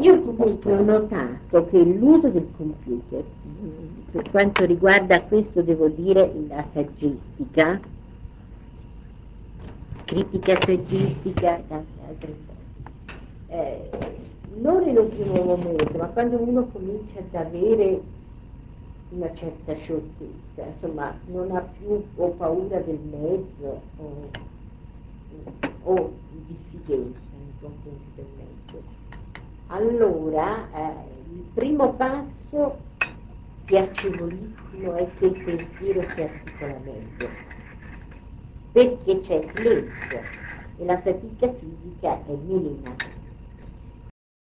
Io comunque ho notato che l'uso del computer, per quanto riguarda questo, devo dire, la saggistica, critica saggistica e tante altre cose, non in un primo momento, ma quando uno comincia ad avere una certa scioltezza, insomma, non ha più o paura del mezzo o diffidenza nei confronti del mezzo. Allora, il primo passo piacevolissimo è che il pensiero si articola meglio, perché c'è silenzio e la fatica fisica è minima.